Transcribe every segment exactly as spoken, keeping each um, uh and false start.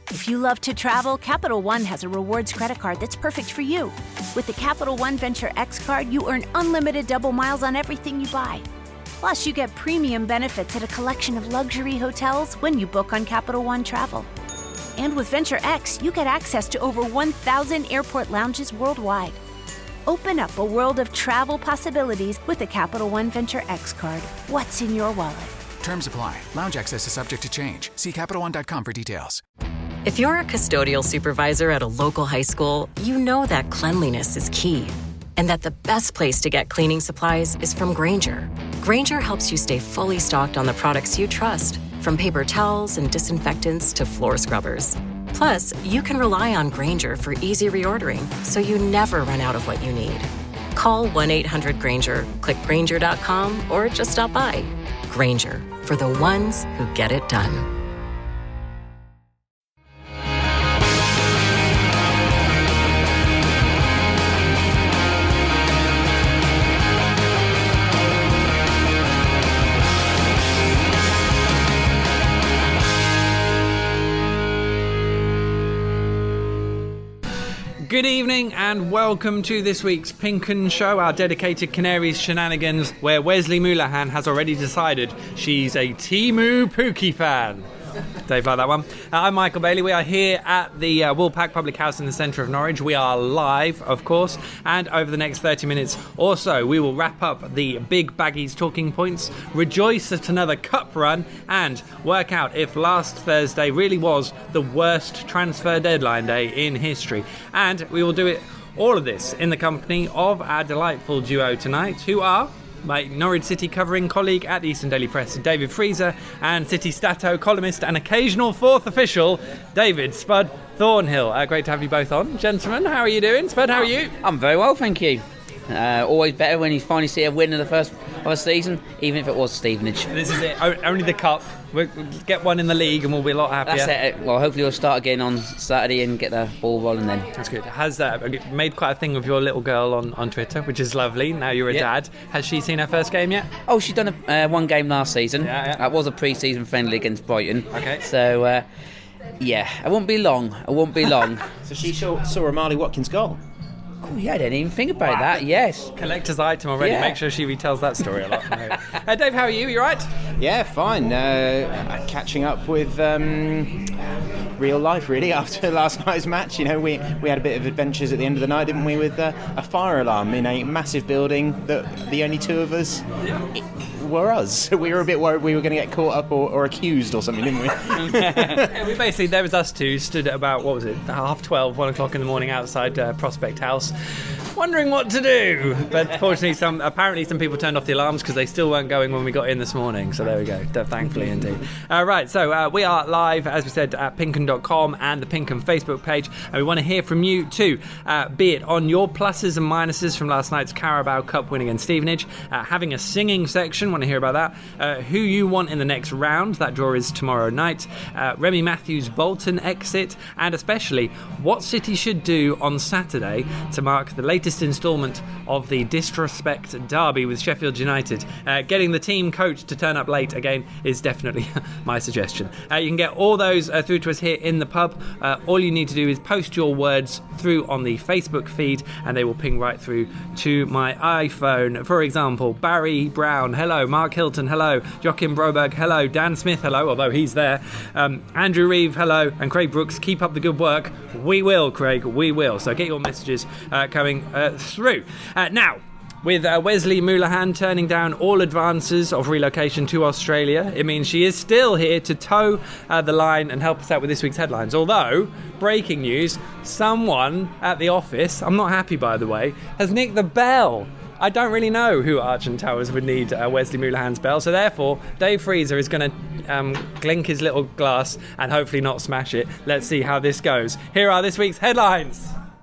If you love to travel, Capital One has a rewards credit card that's perfect for you. With the Capital One Venture X card, you earn unlimited double miles on everything you buy. Plus, you get premium benefits at a collection of luxury hotels when you book on Capital One Travel. And with Venture X, you get access to over one thousand airport lounges worldwide. Open up a world of travel possibilities with the Capital One Venture X card. What's in your wallet? Terms apply. Lounge access is subject to change. See Capital One dot com for details. If you're a custodial supervisor at a local high school, you know that cleanliness is key. And that the best place to get cleaning supplies is from Grainger. Grainger helps you stay fully stocked on the products you trust, from paper towels and disinfectants to floor scrubbers. Plus, you can rely on Grainger for easy reordering, so you never run out of what you need. Call one eight hundred Grainger, click Grainger dot com, or just stop by. Grainger, for the ones who get it done. Good evening and welcome to this week's Pink 'Un Show, our dedicated Canaries shenanigans, where Wesley Moulahan has already decided she's a Teemu Pukki fan. Dave, like that one. Uh, I'm Michael Bailey. We are here at the uh, Woolpack Public House in the centre of Norwich. We are live, of course, and over the next thirty minutes or so, we will wrap up the Big Baggies talking points, rejoice at another cup run, and work out if last Thursday really was the worst transfer deadline day in history. And we will do it, all of this, in the company of our delightful duo tonight, who are my Norwich City covering colleague at the Eastern Daily Press, David Freezer, and City Stato columnist and occasional fourth official, David Spud Thornhill. Uh, great to have you both on. Gentlemen, how are you doing? Spud, how are you? I'm very well, thank you. Uh, always better when you finally see a win in the first of a season, even if it was Stevenage. This is it, o- only the cup. We'll get one in the league and we'll be a lot happier. That's it. Well, hopefully we'll start again on Saturday and get the ball rolling then. That's good. Has uh, made quite a thing of your little girl on, on Twitter, which is lovely. Now you're a yep. dad. Has she seen her first game yet? Oh, she's done a, uh, one game last season. Yeah, yeah. That was a pre-season friendly against Brighton. Okay. So, uh, yeah, it won't be long. It won't be long. So she saw, saw Amali Watkins' goal? Oh, yeah, I didn't even think about wow. that, yes. Collector's item already. Yeah. Make sure she retells that story a lot. uh, Dave, how are you? You right? Yeah, fine. Uh, catching up with um, real life, really, after last night's match. You know, we, we had a bit of adventures at the end of the night, didn't we, with uh, a fire alarm in a massive building that the only two of us it, were us. We were a bit worried we were going to get caught up or, or accused or something, didn't we? yeah, we basically, there was us two, stood at about, what was it, half twelve, one o'clock in the morning outside uh, Prospect House, wondering what to do. But fortunately, some apparently some people turned off the alarms because they still weren't going when we got in this morning. So there we go. Thankfully, indeed. Uh, right, so uh, we are live, as we said, at pink un dot com and the Pink 'Un Facebook page, and we want to hear from you too. Uh, be it on your pluses and minuses from last night's Carabao Cup win against Stevenage, uh, having a singing section. Want to hear about that? Uh, who you want in the next round? That draw is tomorrow night. Uh, Remy Matthews' Bolton exit, and especially what City should do on Saturday to mark the latest instalment of the disrespect derby with Sheffield United. Uh, getting the team coach to turn up late again is definitely my suggestion. Uh, you can get all those uh, through to us here in the pub. Uh, all you need to do is post your words through on the Facebook feed and they will ping right through to my iPhone. For example, Barry Brown, hello. Mark Hilton, hello. Joachim Broberg, hello. Dan Smith, hello, although he's there. Um, Andrew Reeve, hello. And Craig Brooks, keep up the good work. We will, Craig, we will. So get your messages uh, coming uh, through. Uh, now, with uh, Wesley Moulahan turning down all advances of relocation to Australia, it means she is still here to toe uh, the line and help us out with this week's headlines. Although, breaking news, someone at the office, I'm not happy by the way, has nicked the bell. I don't really know who Arch and Towers would need uh, Wesley Moulahan's bell, so therefore Dave Freezer is going to um, clink his little glass and hopefully not smash it. Let's see how this goes. Here are this week's headlines.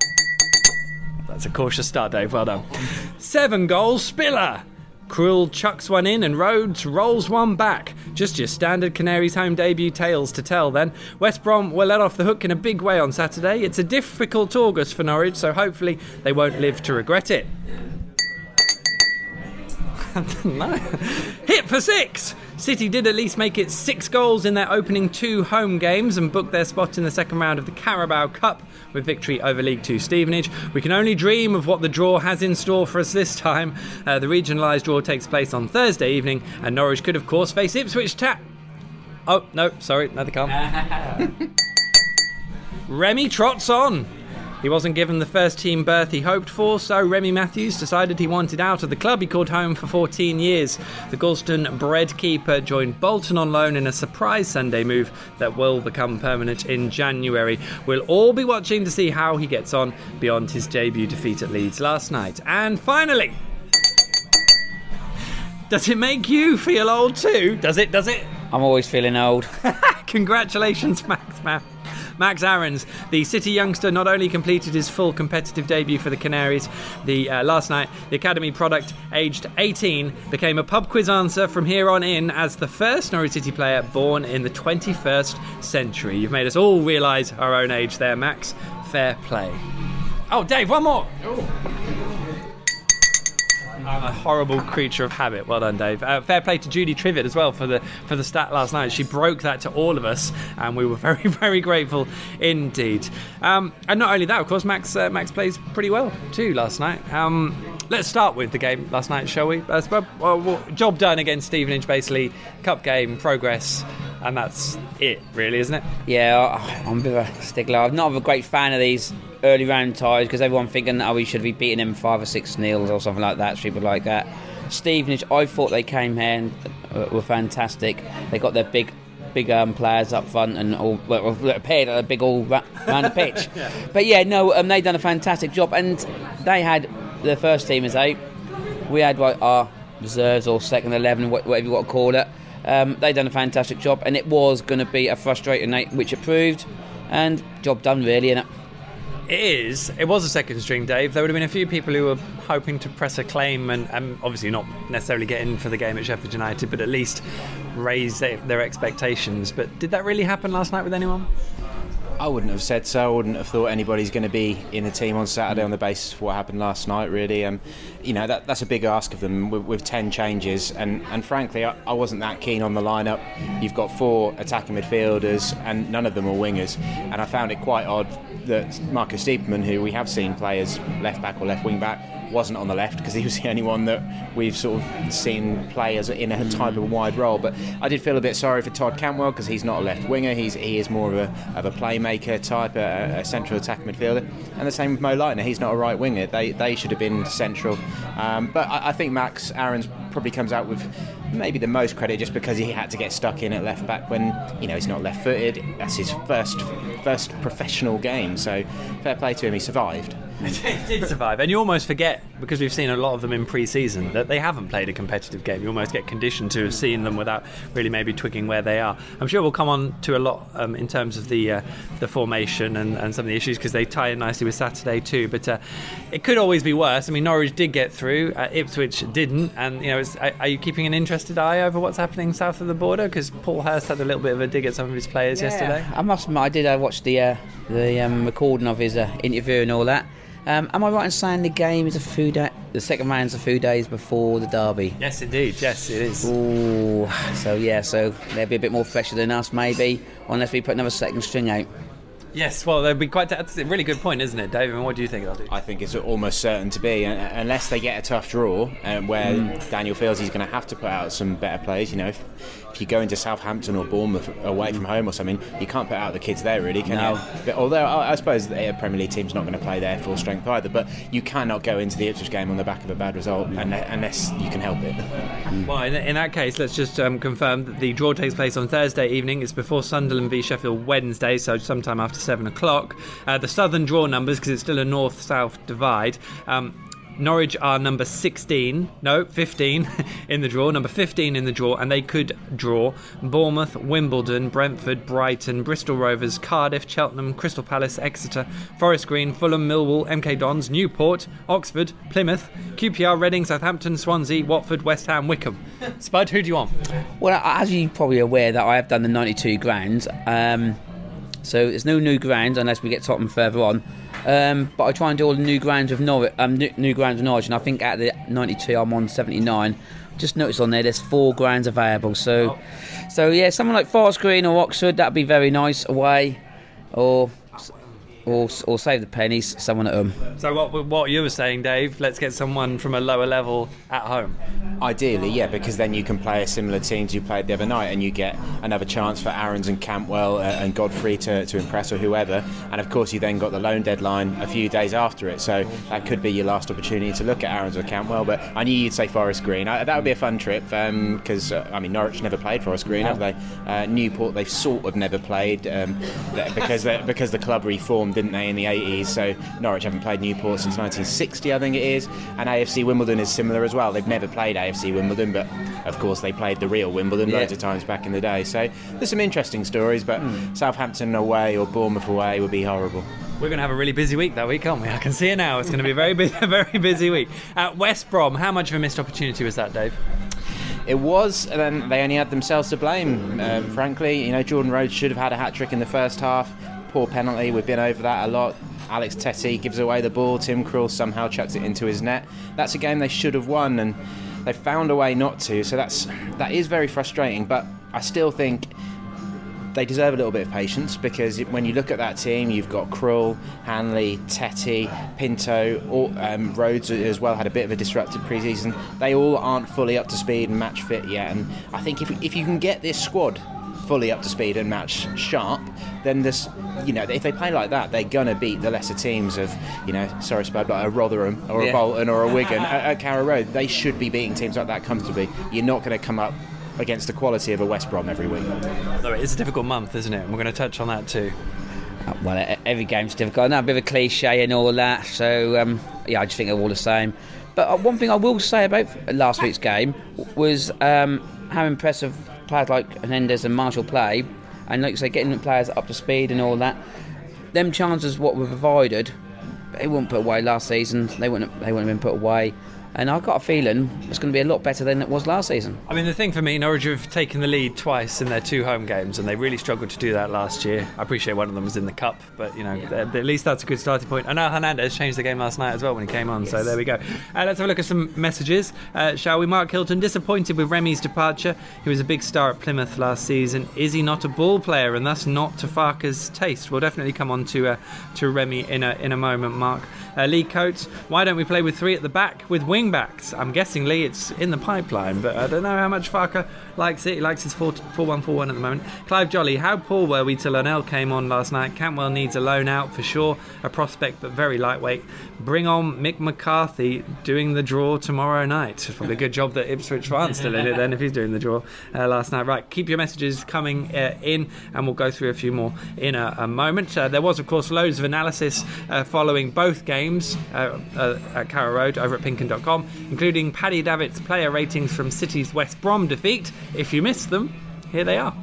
That's a cautious start, Dave. Well done. Seven goals, Spiller. Krul chucks one in and Rhodes rolls one back. Just your standard Canaries home debut tales to tell then. West Brom were let off the hook in a big way on Saturday. It's a difficult August for Norwich, so hopefully they won't live to regret it. no. Hit for six! City did at least make it six goals in their opening two home games and booked their spot in the second round of the Carabao Cup with victory over League Two Stevenage. We can only dream of what the draw has in store for us this time. Uh, the regionalised draw takes place on Thursday evening, and Norwich could, of course, face Ipswich Town. Oh, no, sorry, no, they can't. Remy trots on. He wasn't given the first team berth he hoped for, so Remy Matthews decided he wanted out of the club he called home for fourteen years. The Galston-bred keeper joined Bolton on loan in a surprise Sunday move that will become permanent in January. We'll all be watching to see how he gets on beyond his debut defeat at Leeds last night. And finally, does it make you feel old too? Does it? Does it? I'm always feeling old. Congratulations, Max, man. Max Aarons, the City youngster, not only completed his full competitive debut for the Canaries the uh, last night, the academy product, aged eighteen, became a pub quiz answer from here on in as the first Norwich City player born in the twenty-first century. You've made us all realise our own age there, Max. Fair play. Oh, Dave, one more. Oh. I'm a horrible creature of habit. Well done, Dave. Uh, fair play to Judy Trivet as well for the for the stat last night. She broke that to all of us, and we were very, very grateful indeed. Um, and not only that, of course, Max uh, Max plays pretty well too last night. Um, let's start with the game last night, shall we? Uh, well, well, job done against Stevenage, basically. Cup game, progress, and that's it, really, isn't it? Yeah, I'm a bit of a stickler. I'm not a great fan of these early round ties because everyone thinking, oh, we should be beating them five or six nils or something like that, stupid like that. Stevenage, I thought they came here and uh, were fantastic. They got their big big um, players up front and all well, appeared at a big all ra- round the pitch. Yeah. But yeah, no, um, they done a fantastic job, and they had their first team as eight. We had like our reserves or second eleven, whatever you want to call it. Um, they done a fantastic job, and it was going to be a frustrating night, which it proved, and job done really, innit? It is. It was a second string, Dave. There would have been a few people who were hoping to press a claim and, and obviously not necessarily get in for the game at Sheffield United, but at least raise their, their expectations. But did that really happen last night with anyone? I wouldn't have said so. I wouldn't have thought anybody's going to be in the team on Saturday on the basis of what happened last night, really. Um, you know, that, that's a big ask of them with, with ten changes. And, and frankly, I, I wasn't that keen on the lineup. You've got four attacking midfielders and none of them are wingers. And I found it quite odd that Marcus Stiepermann, who we have seen play as left back or left wing back, wasn't on the left because he was the only one that we've sort of seen play as in a type of wide role. But I did feel a bit sorry for Todd Cantwell because he's not a left winger. He's he is more of a of a playmaker type, a, a central attack midfielder. And the same with Mo Leitner. He's not a right winger. They they should have been central. Um, but I, I think Max Aarons probably comes out with maybe the most credit just because he had to get stuck in at left back when, you know, he's not left footed. That's his first first professional game. So fair play to him. He survived. He did survive, and you almost forget, because we've seen a lot of them in pre-season, that they haven't played a competitive game. You almost get conditioned to have seen them without really maybe twigging where they are. I'm sure we'll come on to a lot um, in terms of the uh, the formation and, and some of the issues, because they tie in nicely with Saturday too, but uh, it could always be worse. I mean, Norwich did get through, uh, Ipswich didn't, and you know, it's, are, are you keeping an interested eye over what's happening south of the border? Because Paul Hurst had a little bit of a dig at some of his players yeah, yesterday. I must admit, I did uh, watch the uh, the um, recording of his uh, interview and all that. Um, am I right in saying the game is a few days, the second round's a few days before the derby? Yes, indeed. Yes, it is. Ooh, so yeah, so they'll be a bit more fresher than us, maybe, unless we put another second string out. Yes, well, they'd be quite. That's a really good point, isn't it, Dave? And what do you think they'll do? I think it's almost certain to be, unless they get a tough draw, um, where mm. Daniel feels he's going to have to put out some better players. You know, if, if you go into Southampton or Bournemouth away from home or something, you can't put out the kids there, really, can no. you? But although I, I suppose the Premier League team's not going to play their full strength either, but you cannot go into the Ipswich game on the back of a bad result unless you can help it. Well, in, in that case, let's just um, confirm that the draw takes place on Thursday evening. It's before Sunderland v Sheffield Wednesday, so sometime after seven o'clock. Uh, the southern draw numbers, because it's still a north-south divide, um, Norwich are number sixteen, no, fifteen in the draw, number fifteen in the draw, and they could draw Bournemouth, Wimbledon, Brentford, Brighton, Bristol Rovers, Cardiff, Cheltenham, Crystal Palace, Exeter, Forest Green, Fulham, Millwall, M K Dons, Newport, Oxford, Plymouth, Q P R, Reading, Southampton, Swansea, Watford, West Ham, Wickham. Spud, who do you want? Well, as you're probably aware that I have done the ninety-two grounds, um... So there's no new ground unless we get Tottenham further on. Um, but I try and do all the new grounds with Norwich, um, new, new grounds with Norwich, and I think at the ninety-two I'm on seventy-nine. Just noticed on there there's four grounds available. So, oh. so yeah, someone like Forest Green or Oxford, that'd be very nice away, or. Or, or save the pennies, someone at home. So what what you were saying, Dave, let's get someone from a lower level at home. Ideally, yeah, because then you can play a similar team to you played the other night, and you get another chance for Aarons and Cantwell uh, and Godfrey to, to impress, or whoever. And of course you then got the loan deadline a few days after it, so that could be your last opportunity to look at Aarons or Cantwell. But I knew you'd say Forest Green. I, that would be a fun trip, because um, uh, I mean Norwich never played Forest Green, have they? Uh, Newport they've sort of never played um, because because the club reformed, didn't they, in the eighties, so Norwich haven't played Newport since nineteen sixty, I think it is, and A F C Wimbledon is similar as well. They've never played A F C Wimbledon, but of course they played the real Wimbledon yeah. loads of times back in the day, so there's some interesting stories, but mm. Southampton away or Bournemouth away would be horrible. We're going to have a really busy week that week, aren't we? I can see it now. It's going to be a very busy, a very busy week. At West Brom, how much of a missed opportunity was that, Dave? It was, and then they only had themselves to blame, um, frankly. You know, Jordan Rhodes should have had a hat-trick in the first half. Poor penalty, we've been over that a lot. Alex Tettey gives away the ball, Tim Krul somehow chucks it into his net. That's a game they should have won, and they found a way not to, so that's that is very frustrating, but I still think they deserve a little bit of patience, because when you look at that team, you've got Krul, Hanley, Tettey, Pinto, all, um, Rhodes as well had a bit of a disrupted pre-season. They all aren't fully up to speed and match fit yet, and I think if if you can get this squad fully up to speed and match sharp, then this, you know, if they play like that, they're gonna beat the lesser teams of, you know, sorry Spud, but a Rotherham or a yeah. Bolton or a Wigan at, at Carrow Road. They should be beating teams like that comfortably. You're not going to come up against the quality of a West Brom every week. It's a difficult month, isn't it? And we're going to touch on that too. Well, every game's difficult. I know, a bit of a cliche and all that, so um, yeah, I just think they're all the same. But one thing I will say about last week's game was um, how impressive players like Hernandez and Marshall play, and like you say, getting the players up to speed and all that. Them chances what were provided, they weren't put away last season. They wouldn't. They wouldn't have been put away. And I've got a feeling it's going to be a lot better than it was last season. I mean, the thing for me, Norwich have taken the lead twice in their two home games, and they really struggled to do that last year. I appreciate one of them was in the Cup, but, you know, yeah. at least that's a good starting point. I know Hernandez changed the game last night as well when he came on, yes. So there we go. Uh, let's have a look at some messages, uh, shall we? Mark Hilton, disappointed with Remy's departure. He was a big star at Plymouth last season. Is he not a ball player, and thus not to Farke's taste? We'll definitely come on to uh, to Remy in a, in a moment, Mark. Uh, Lee Coates, why don't we play with three at the back with wing backs? I'm guessing, Lee, it's in the pipeline, but I don't know how much Farke likes it. He likes his four one four one at the moment. Clive Jolly, how poor were we till Onel came on last night? Cantwell needs a loan out for sure. A prospect, but very lightweight. Bring on Mick McCarthy doing the draw tomorrow night. It's probably a good job that Ipswich aren't still in it then if he's doing the draw uh, last night. Right, keep your messages coming uh, in, and we'll go through a few more in a, a moment. Uh, there was, of course, loads of analysis uh, following both games. Uh, uh, at Carrow Road over at Pinken dot com, including Paddy Davitt's player ratings from City's West Brom defeat. If you missed them, here they are.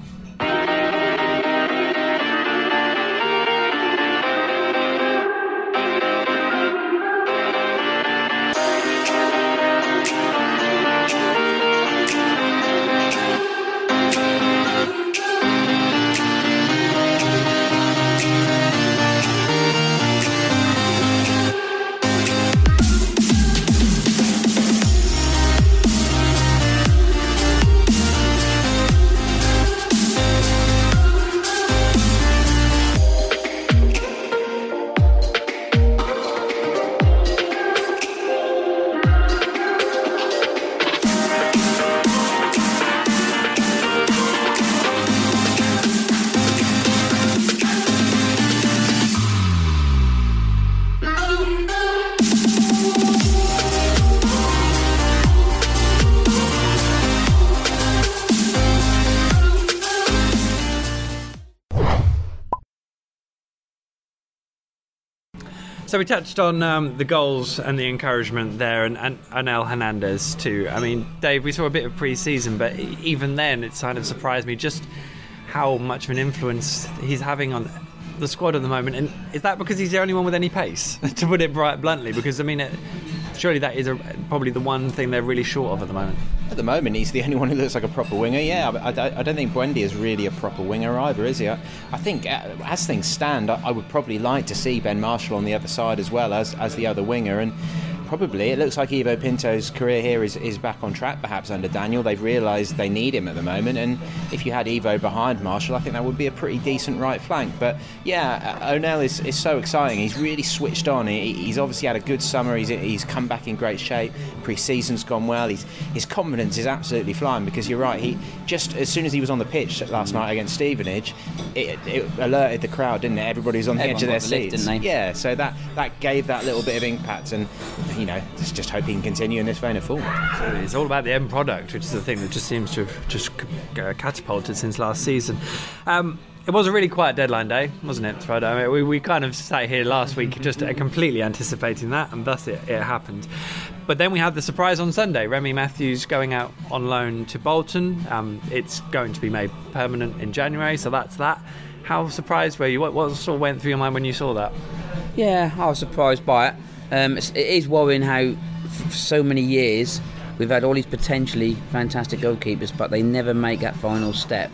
So we touched on um, the goals and the encouragement there, and, and Onel Hernandez too. I mean, Dave, we saw a bit of pre-season, but even then it kind of surprised me just how much of an influence he's having on the squad at the moment. And is that because he's the only one with any pace, to put it bright bluntly? Because, I mean, it, surely that is a, probably the one thing they're really short of at the moment. At the moment, he's the only one who looks like a proper winger. Yeah, I, I, I don't think Buendia is really a proper winger either, is he? I, I think, uh, as things stand, I, I would probably like to see Ben Marshall on the other side as well as, as the other winger. And probably it looks like Ivo Pinto's career here is, is back on track, perhaps under Daniel. They've realised they need him at the moment, and if you had Ivo behind Marshall, I think that would be a pretty decent right flank. But yeah, uh, O'Neill is, is so exciting. He's really switched on. He, he's obviously had a good summer. He's, he's come back in great shape. Pre-season's gone well. He's, his confidence is absolutely flying, because you're right, he just as soon as he was on the pitch last night against Stevenage, it, it alerted the crowd, didn't it? Everybody was on the Everyone edge of their got the lift, seats. didn't they? Yeah, so that, that gave that little bit of impact, and you know, just, just hope he can continue in this vein of form. So it's all about the end product, which is the thing that just seems to have just uh, catapulted since last season. Um, It was a really quiet deadline day, wasn't it, Friday? I mean, we, we kind of sat here last week just completely anticipating that, and thus it, it happened. But then we had the surprise on Sunday, Remy Matthews going out on loan to Bolton. Um, it's going to be made permanent in January, so that's that. How surprised were you? What, what sort of went through your mind when you saw that? Yeah, I was surprised by it. Um, it's, it is worrying how for so many years we've had all these potentially fantastic goalkeepers, but they never make that final step.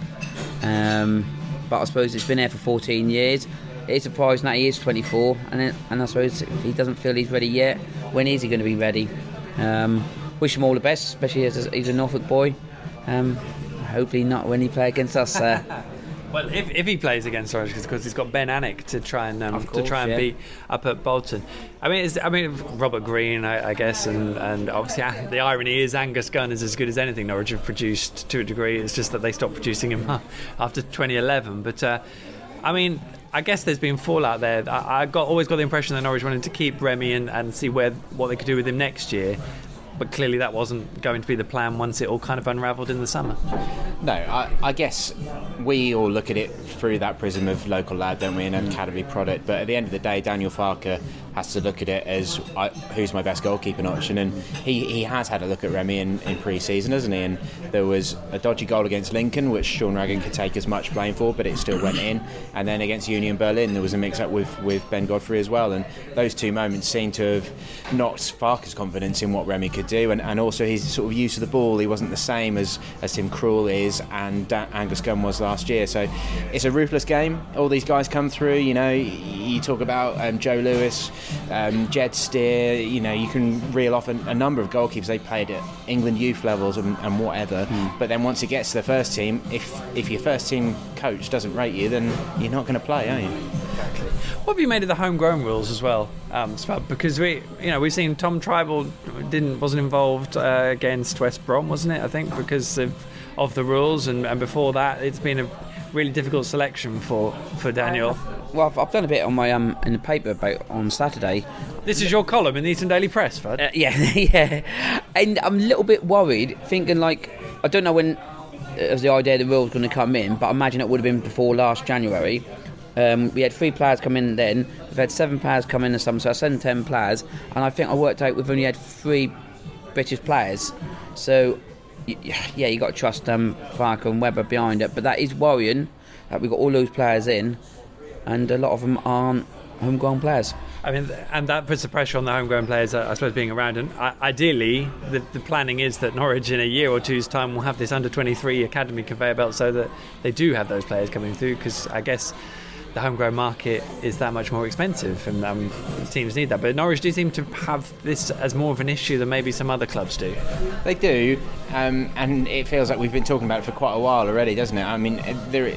Um, but I suppose it's been there for fourteen years. It's surprising that he is twenty-four, and then, and I suppose if he doesn't feel he's ready yet, when is he going to be ready? Um, wish him all the best, especially as a, he's a Norfolk boy. Um, hopefully not when he play against us. Uh, Well, if, if he plays against Orange, because he's got Ben Anik to try and um, Of course, to try and yeah. beat up at Bolton. I mean, it's, I mean Robert Green, I, I guess, and, and obviously uh, the irony is Angus Gunn is as good as anything Norwich have produced to a degree. It's just that they stopped producing him after twenty eleven. But uh, I mean, I guess there's been fallout there. I, I got always got the impression that Norwich wanted to keep Remy and, and see where what they could do with him next year. But clearly that wasn't going to be the plan once it all kind of unravelled in the summer. No, I, I guess we all look at it through that prism of local lad, don't we, an academy product. But at the end of the day, Daniel Farker has to look at it as I, who's my best goalkeeping option, and he, he has had a look at Remy in, in pre-season, hasn't he? And there was a dodgy goal against Lincoln, which Sean Ragan could take as much blame for, but it still went in. And then against Union Berlin, there was a mix-up with, with Ben Godfrey as well, and those two moments seem to have knocked Farker's confidence in what Remy could do, and, and also his sort of use of the ball. He wasn't the same as, as Tim Krul is and da- Angus Gunn was last year. So it's a ruthless game. All these guys come through, you know, you talk about um, Joe Lewis, um, Jed Steer, you know, you can reel off a, a number of goalkeepers. They played at England youth levels and, and whatever, mm. but then once it gets to the first team, if if your first team coach doesn't rate you, then you're not going to play, are you? Exactly. What have you made of the homegrown rules as well, um, Spud? Because we, you know, we've seen Tom Tribal didn't wasn't involved uh, against West Brom, wasn't it? I think because of of the rules, and, and before that, it's been a really difficult selection for, for Daniel. well, I've, I've done a bit on my um in the paper about on Saturday. This is your column in the Eastern Daily Press, Spud. Uh, yeah, yeah, and I'm a little bit worried, thinking like I don't know when uh, the idea the rules going to come in, but I imagine it would have been before last January. Um, we had three players come in then. We've had seven players come in this summer, so I sent ten players, and I think I worked out we've only had three British players. So, yeah, you got to trust um, Farker and Webber behind it, but that is worrying that we've got all those players in, and a lot of them aren't homegrown players. I mean, and that puts the pressure on the homegrown players, I suppose, being around. And ideally, the, the planning is that Norwich, in a year or two's time, will have this under twenty-three academy conveyor belt, so that they do have those players coming through. Because I guess the homegrown market is that much more expensive, and um, teams need that. But Norwich do seem to have this as more of an issue than maybe some other clubs do. They do, um, and it feels like we've been talking about it for quite a while already, doesn't it? I mean, there,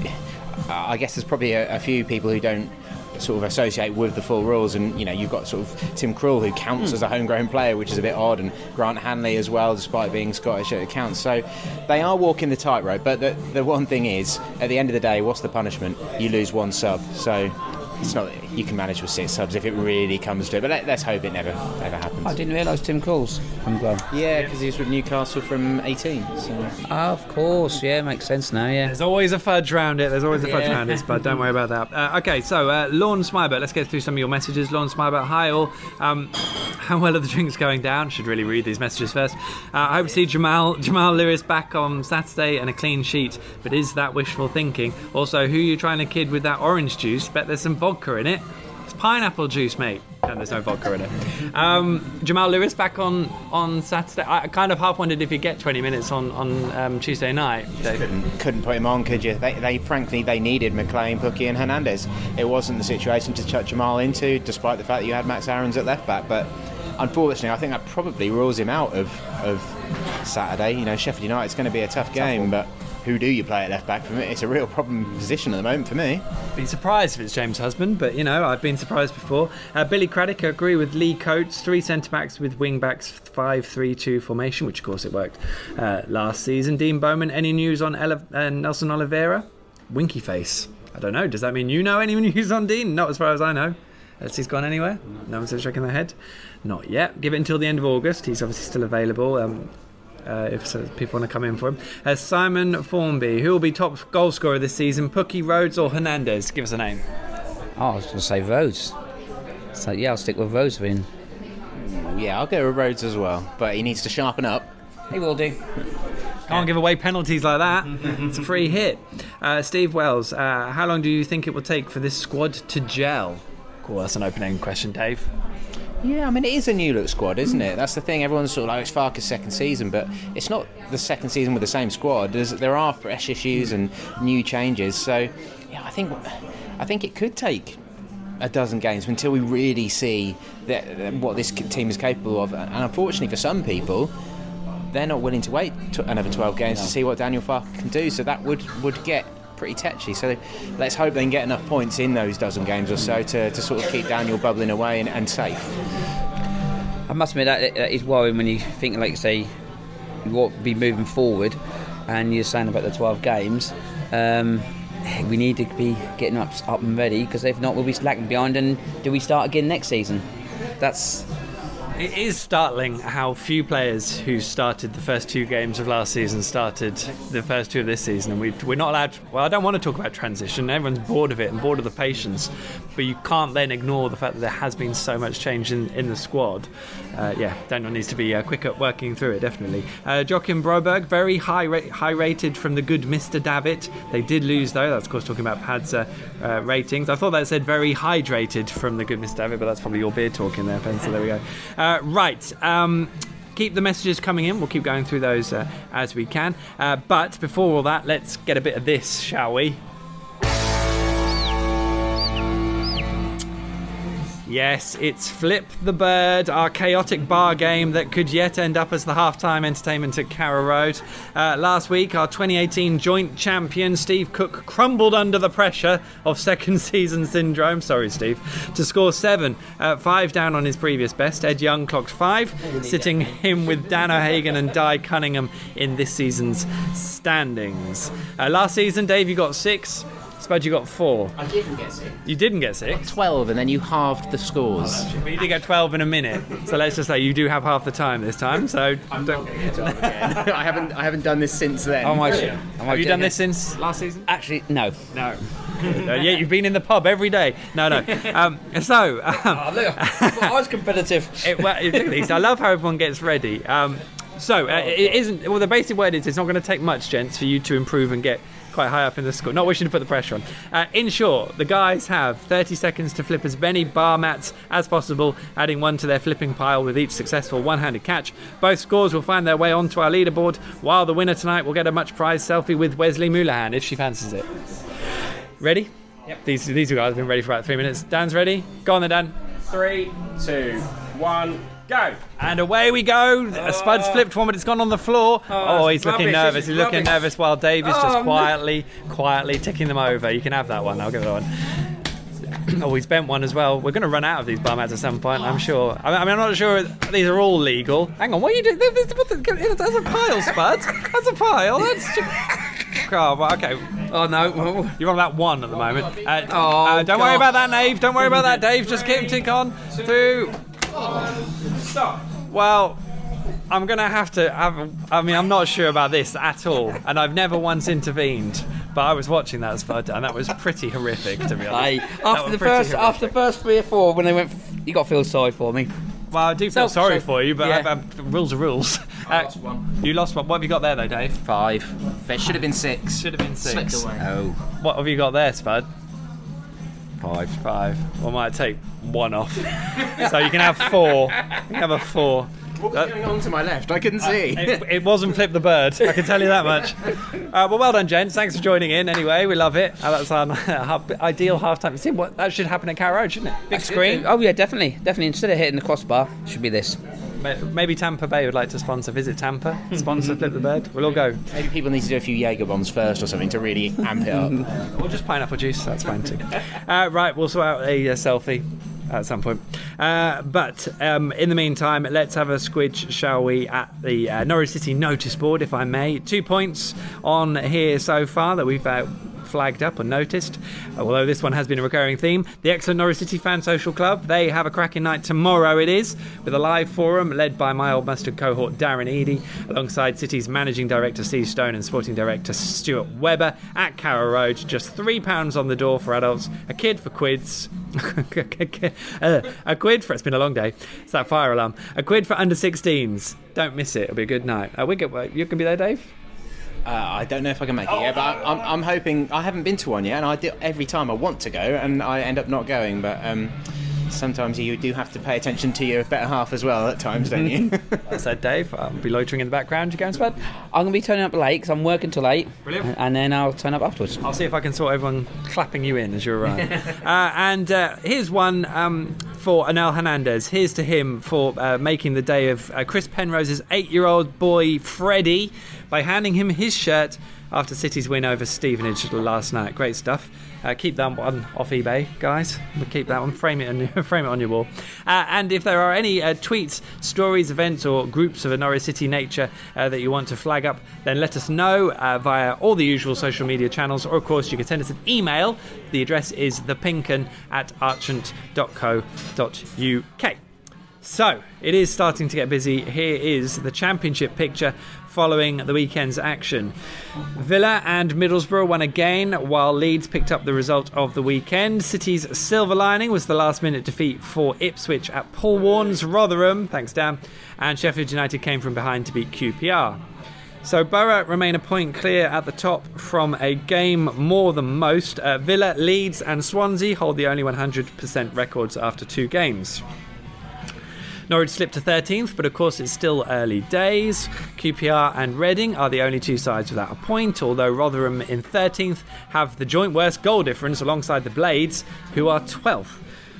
I guess there's probably a, a few people who don't sort of associate with the full rules, and you know, you've got sort of Tim Krul, who counts mm. as a homegrown player, which is a bit odd, and Grant Hanley as well, despite being Scottish, it counts. So they are walking the tightrope, but the, the one thing is, at the end of the day, what's the punishment? You lose one sub, so it's not, you can manage with six subs if it really comes to it, but let, let's hope it never ever happens. I didn't realise Tim Krul's homegrown. Yeah, because he was with Newcastle from eighteen. So. Oh, of course, yeah, makes sense now, yeah. There's always a fudge round it, there's always a fudge Yeah. round it, but don't worry about that. Uh, okay, so uh, Lorne Smybert, let's get through some of your messages. Lorne Smybert, hi all. Um, how well are the drinks going down? Should really read these messages first. Uh, I hope to see Jamal, Jamal Lewis back on Saturday and a clean sheet, but is that wishful thinking? Also, who are you trying to kid with that orange juice? Bet there's some vodka in it. It's pineapple juice, mate. And there's no vodka in it. Um, Jamal Lewis back on, on Saturday. I kind of half wondered if he'd get twenty minutes on, on um, Tuesday night. Couldn't, couldn't put him on, could you? They, they frankly, they needed McLean, Pookie and Hernandez. It wasn't the situation to chuck Jamal into, despite the fact that you had Max Aarons at left back. But unfortunately, I think that probably rules him out of, of Saturday. You know, Sheffield United's going to be a tough game, but who do you play at left back for me? It's a real problem position at the moment for me. Be surprised if it's James Husband, but you know, I've been surprised before. Uh, Billy Craddock, I agree with Lee Coates, three centre backs with wing backs, five three two formation, which of course it worked uh, last season. Dean Bowman, any news on Ele- uh, Nelson Oliveira? Winky face. I don't know. Does that mean you know any news on Dean? Not as far as I know. Has he gone anywhere? No one's shaking their head. Not yet. Give it until the end of August. He's obviously still available. Um, Uh, if so, people want to come in for him. Uh, Simon Formby, who will be top goal scorer this season? Pookie, Rhodes or Hernandez? Give us a name. Oh, I was going to say Rhodes. So yeah, I'll stick with Rhodes for him. Yeah, I'll go with Rhodes as well, but he needs to sharpen up. He will do. Can't give away penalties like that. It's a free hit. Uh, Steve Wells, uh, how long do you think it will take for this squad to gel? Cool, that's an open-ended question, Dave. Yeah, I mean, it is a new look squad, isn't it? That's the thing. Everyone's sort of like, it's Farke's second season, but it's not the second season with the same squad. There's, there are fresh issues and new changes. So, yeah, I think I think it could take a dozen games until we really see that, what this team is capable of. And unfortunately for some people, they're not willing to wait t- another twelve games no. to see what Daniel Farke can do. So that would, would get pretty tetchy. So let's hope they can get enough points in those dozen games or so to, to sort of keep Daniel bubbling away and, and safe. I must admit that, that is worrying when you think, like you say, you want to be moving forward and you're saying about the twelve games. Um, we need to be getting up, up and ready, because if not we'll be lagging behind, and do we start again next season? That's... It is startling how few players who started the first two games of last season started the first two of this season, and we, we're not allowed to, well, I don't want to talk about transition. Everyone's bored of it and bored of the patience, but you can't then ignore the fact that there has been so much change in, in the squad. Uh, yeah, Daniel needs to be uh, quick at working through it, definitely. Uh, Joachim Broberg, very high ra- high rated from the good Mister Davitt. They did lose though. That's of course talking about Pad's uh, uh, ratings. I thought that said very hydrated from the good Mister Davitt, but that's probably your beer talking there, Ben. So there we go. Uh, right. Um, keep the messages coming in. We'll keep going through those uh, as we can. Uh, but before all that, let's get a bit of this, shall we? Yes, it's Flip the Bird, our chaotic bar game that could yet end up as the halftime entertainment at Carrow Road. Uh, last week, our twenty eighteen joint champion, Steve Cook, crumbled under the pressure of second season syndrome, sorry Steve, to score seven, uh, five down on his previous best. Ed Young clocked five, sitting him with Dan O'Hagan and Di Cunningham in this season's standings. Uh, last season, Dave, you got six. Spud, you got four. I didn't get six. You didn't get six? twelve, and then you halved the scores. But you did get twelve in a minute. So let's just say you do have half the time this time. So I'm not going to get twelve again. I haven't I haven't done this since then. Oh my yeah. Have you done this since last season? Actually, no. No. uh, yeah, you've been in the pub every day. No, no. Um, so... Um, oh, look, I was competitive. it, well, look at these. I love how everyone gets ready. Um, so, uh, it isn't... Well, the basic word is it's not going to take much, gents, for you to improve and get quite high up in the score. Not wishing to put the pressure on. Uh, in short, the guys have thirty seconds to flip as many bar mats as possible, adding one to their flipping pile with each successful one-handed catch. Both scores will find their way onto our leaderboard, while the winner tonight will get a much prized selfie with Wesley Moulahan if she fancies it. Ready? Yep. These these two guys have been ready for about three minutes. Dan's ready? Go on then, Dan. Three, two, one, go. And away we go. Oh. Spud's flipped one, but it's gone on the floor. Oh, oh he's looking rubbish. nervous. He's rubbish. looking nervous while Dave is oh, just quietly, no. quietly ticking them over. You can have that one. I'll give it one. Oh, he's bent one as well. We're going to run out of these bar mats at some point, I'm sure. I mean, I'm not sure these are all legal. Hang on, what are you doing? That's a pile, Spud. That's a pile. That's just... Oh, well, okay. Oh, no. You're on about one at the moment. Uh, oh, uh, don't God. worry about that, Nave. Don't worry about that, Dave. Just keep tick on. Two. Stop. Well, I'm going to have to have... I mean, I'm not sure about this at all. And I've never once intervened. But I was watching that, Spud, and that was pretty horrific, to be honest. Hey, after the first, horrific. after the first three or four, when they went, you got to feel sorry for me. Well, I do feel so, sorry so, for you, but yeah. I, I, rules are rules. I uh, lost one. You lost one. What have you got there, though, Dave? Five. There should have been six. Should have been six. Slipped away. Oh. What have you got there, Spud? Five. Five. Well, I might take one off. So you can have four. You can have a four. What was going on to my left? I couldn't see. It, it wasn't Flip the Bird, I can tell you that much. Uh, well, well done, gents. Thanks for joining in anyway. We love it. Uh, that's our ideal half-time. See, what, that should happen at Carrow Road, shouldn't it? Big screen. Oh, yeah, definitely. Definitely. Instead of hitting the crossbar, it should be this. Maybe Tampa Bay would like to sponsor Visit Tampa, sponsor Flip the Bird. We'll all go. Maybe people need to do a few Jaeger bombs first or something to really amp it up. Or just pineapple juice, that's fine too. Uh, right, we'll sort out a, a selfie at some point. Uh, but um, in the meantime, let's have a squidge, shall we, at the uh, Norwich City notice board, if I may. Two points on here so far that we've uh, flagged up and noticed, although this one has been a recurring theme. The excellent Norwich City Fan Social Club, they have a cracking night tomorrow, it is, with a live forum led by my old mustard cohort Darren Eady, alongside City's Managing Director Steve Stone and Sporting Director Stuart Webber at Carrow Road. Just three pounds on the door for adults, a kid for quids. uh, a quid for, it's been a long day, it's that fire alarm, a quid for under sixteens. Don't miss it, it'll be a good night. uh, we get, you can be there, Dave? Uh, I don't know if I can make it yet, but I'm, I'm hoping. I haven't been to one yet, and I do every time I want to go, and I end up not going. But um, sometimes you do have to pay attention to your better half as well at times, don't you? I said, Dave, I'll be loitering in the background. You going to bed? I'm going to be turning up late because I'm working till late. Brilliant. And then I'll turn up afterwards. I'll see if I can sort everyone clapping you in as you arrive. uh, and uh, here's one um, for Anel Hernandez. Here's to him for uh, making the day of uh, Chris Penrose's eight-year-old boy, Freddie, by handing him his shirt after City's win over Stevenage last night. Great stuff. Uh, keep that one off eBay, guys. We'll keep that one. Frame it on your, frame it on your wall. Uh, and if there are any uh, tweets, stories, events, or groups of a Norwich City nature uh, that you want to flag up, then let us know uh, via all the usual social media channels. Or, of course, you can send us an email. The address is thepinken at archant dot co dot uk. So, it is starting to get busy. Here is the Championship picture following the weekend's action. Villa and Middlesbrough won again, while Leeds picked up the result of the weekend. City's silver lining was the last-minute defeat for Ipswich at Paul Warne's Rotherham, thanks Dan, and Sheffield United came from behind to beat Q P R. So Borough remain a point clear at the top from a game more than most. Uh, Villa, Leeds and Swansea hold the only one hundred percent records after two games. Norwich slipped to thirteenth, but of course it's still early days. Q P R and Reading are the only two sides without a point, although Rotherham in thirteenth have the joint worst goal difference alongside the Blades, who are twelfth.